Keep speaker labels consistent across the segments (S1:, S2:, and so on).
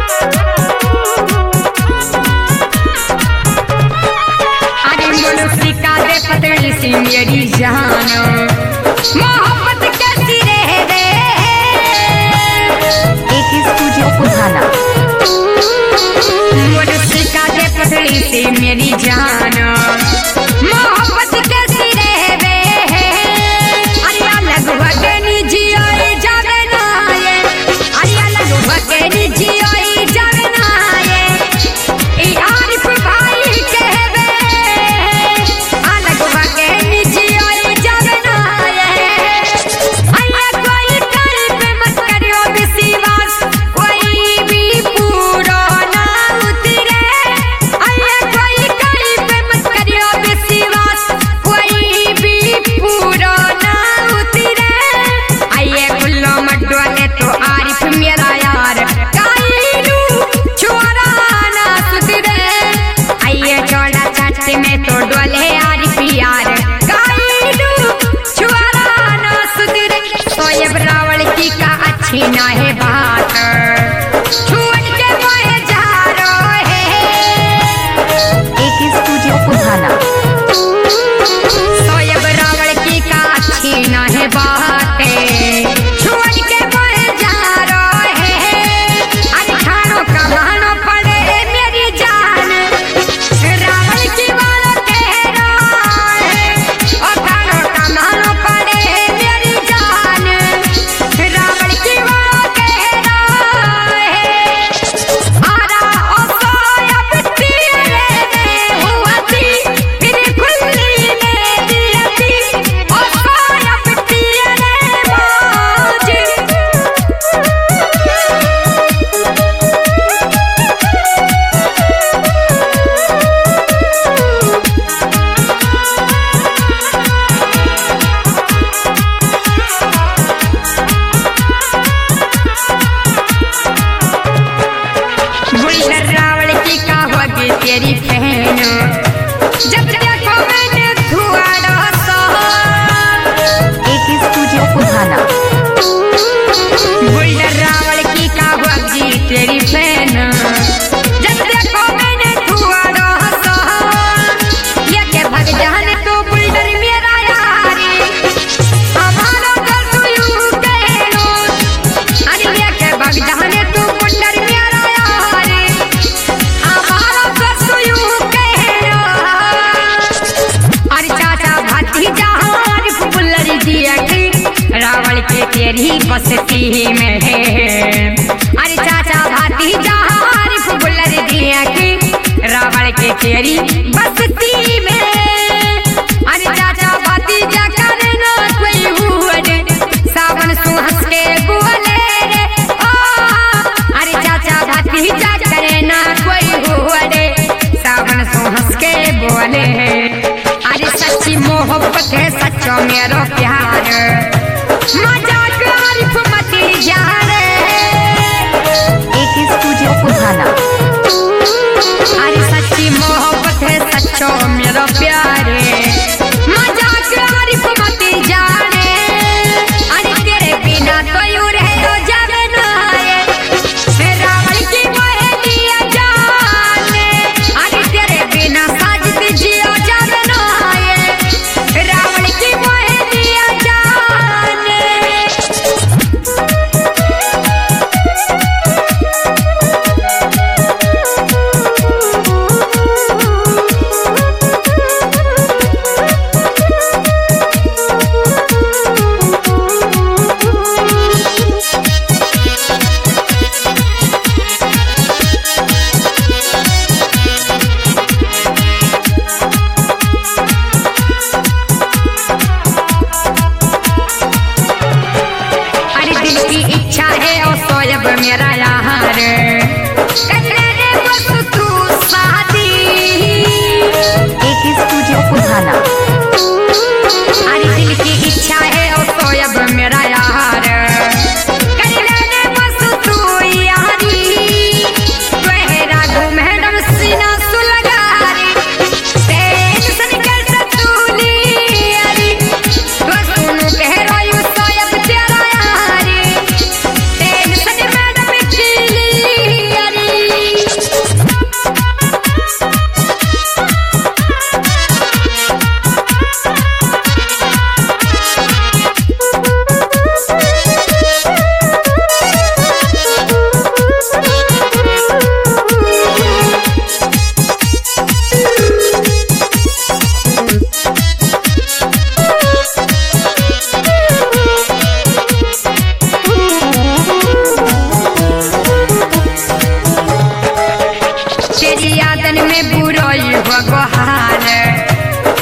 S1: पतली सी मेरी जान मोहब्बत कैसी रह रे।
S2: एक स्टूडियो पुराना
S1: सिखा दे पतली सी मेरी जान मोहब्बत कैसी रह रे। अरे अलग भगनी जियोई जावे ना ये, अरे अलग भगनी जियोई जावे ना ये। ई आरिफ भाई कहवे में तो डोले आरिफ यार गाइडू छुआरा ना सुधरे। सोयब रावल की का अच्छी ना है बात छुड़ के मोहे जा रो है।
S2: एक स्टूडियो पुराना
S1: सोयब रावल की का अच्छी ना है बात छुड़ के मोहे जा रो है। अरे खानो कमानो पड़े मेरी जान रावल की रावल की का होगी तेरी बहन जब देखो मैंने धुआड़ा सा।
S2: एक स्टूडियो पुराना
S1: रावल की का होगी तेरी बहन जब देखो मैंने धुआड़ा सा। ये के भग जाने तो बुल्डर मेरा यारी हमारा दर्द यूं कहनो। अरे ये के भग जाने तो बुल्डर मेरा रावल के तेरी बस्ती में है। अरे चाचा भाती आरिफ बुल्लर दिया की रावल के तेरी बस्ती में। अरे चाचा भाती जा करे ना कोई हुए सावन सुहस के बोले रे ओ। अरे चाचा भाती जा करे ना कोई हुए सावन सुहस के बोले। अरे सच्ची मोहब्बत है सच्चो मेरो प्यार मजाक आरिफ मती जा रे।
S2: एक स्टूडियो पुराना
S1: अरे सच्ची मोहब्बत है सच्चो मेरो प्यारे मजाक आरिफ मती जा रे। अरे तेरे बिना तो यूं रह तो जावे ना ये रावल की मोहे दिया जाने। अरे तेरे बिना साजिद जियो जावे ना ये रावल की मोहे दिया जाने।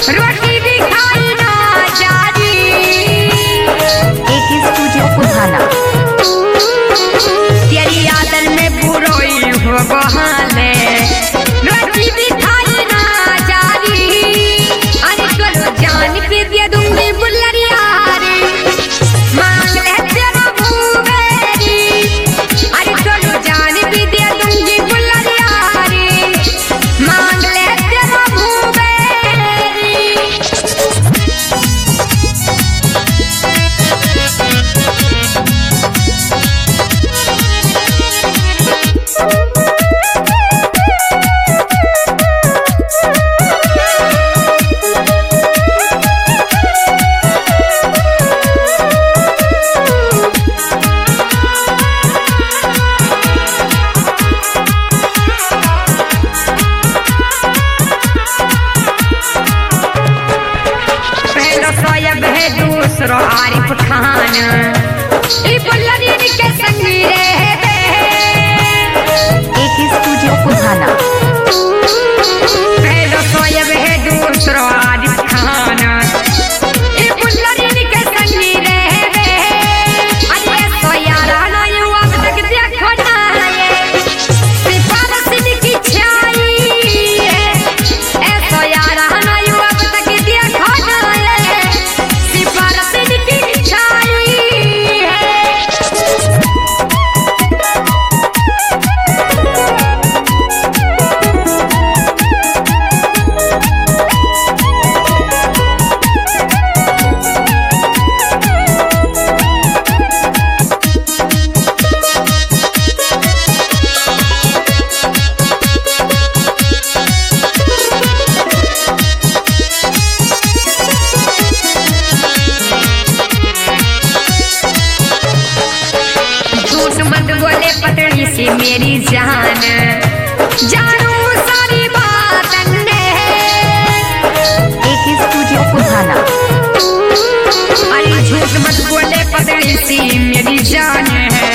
S1: रोटी भी खाई ना जारी।
S2: AK Studio Pudhana.
S1: तेरी आदत में बुराई हो बहाने रोटी भी खाई ना जारी। अरे चलो जान पे दे दूंगी बुल्लरिया रे मांग ले तेरा मुंह मेरी। अरे चलो जान भी दे दूंगी बुल्लरिया रे मांग ले तेरा मुंह मेरी। पहलो सोयब है दूसरो आरिफ खान ई बुल्लरी के संग रहते।
S2: AK Studio Pudhana.
S1: पहलो सोयब है दूसरो आरिफ खान ई बुल्लरी के संग रहते। अरे सोयारा ना यू अब तक देखो ना ये सिफारिश की छाई है। ए सोयारा ना यू अब तक देखो ना ये सिफारिश की छाई है। झूठ मत बोले पटड़ी से मेरी जान जानू सारी बात ने।
S2: AK Studio Pudhana.
S1: अरे झूठ मत बोले पटड़ी से मेरी जान है